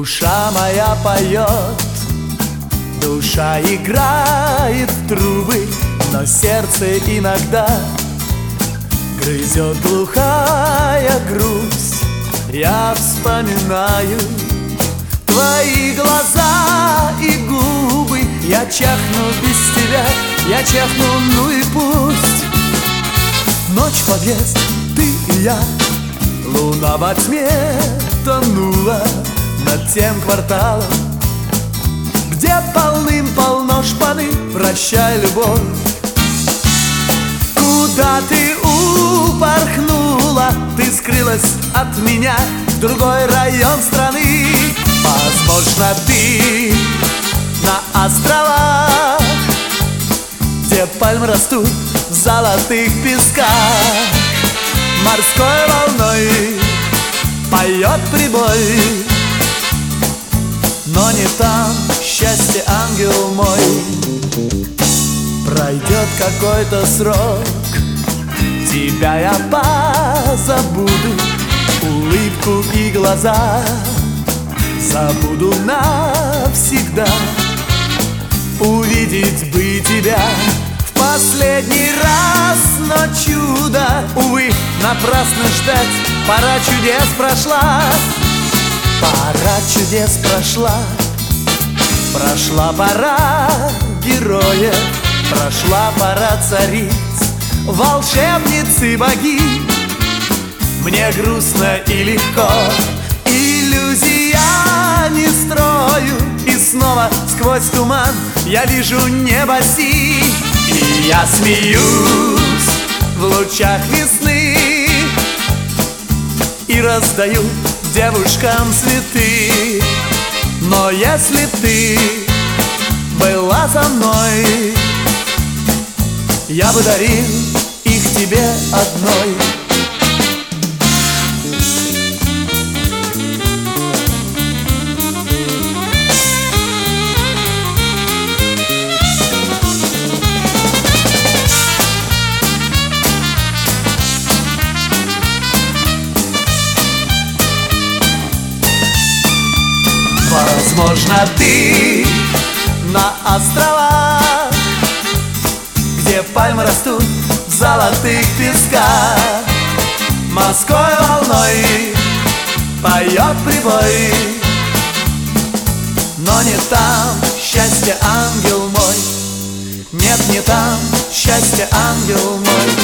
Душа моя поет, душа играет в трубы, но сердце иногда грызет глухая грусть. Я вспоминаю твои глаза и губы. Я чахну без тебя, я чахну, ну и пусть. Ночь, подъезд, ты и я, луна во тьме тонула над тем кварталом, где полным-полно шпаны. Прощай, любовь. Куда ты упорхнула? Ты скрылась от меня в другой район страны. Возможно, ты на островах, где пальмы растут в золотых песках. Морской волной поет прибой, но не там счастье, ангел мой. Пройдет какой-то срок, тебя я позабуду, улыбку и глаза забуду навсегда. Увидеть бы тебя в последний раз, но чудо, увы, напрасно ждать. Пора чудес прошла, пора чудес прошла. Прошла пора героя, прошла пора цариц, волшебниц и богинь. Мне грустно и легко, иллюзий я не строю. И снова сквозь туман я вижу небо синь. И я смеюсь в лучах весны и раздаю девушкам цветы. Но если ты была со мной, я бы дарил их тебе одной. Возможно, ты на островах, где пальмы растут в золотых песках. Морской волной поет прибой, но не там счастье, ангел мой. Нет, не там счастье, ангел мой.